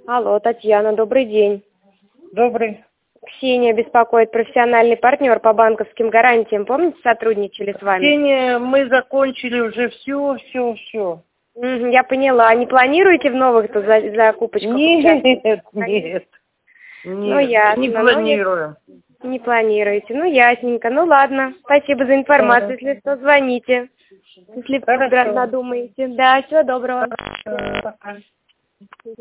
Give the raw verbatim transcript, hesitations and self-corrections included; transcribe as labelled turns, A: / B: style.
A: Алло, Татьяна, добрый день.
B: Добрый.
A: Ксения беспокоит, профессиональный партнер по банковским гарантиям. Помните, сотрудничали с вами?
B: Ксения, мы закончили уже все, все, все.
A: Мгм, я поняла. Не планируете в новых-то за- закупочках
B: Нет,
A: участвовать?
B: нет,
A: Ну,
B: нет,
A: ясно.
B: не
A: Ну,
B: планируем.
A: если не планируете. Ну, ясненько. Ну, ладно. Спасибо за информацию.
B: Ага.
A: Если что, звоните. Если вдруг
B: Хорошо.
A: надумаете. Да, всего доброго.
B: Хорошо, пока.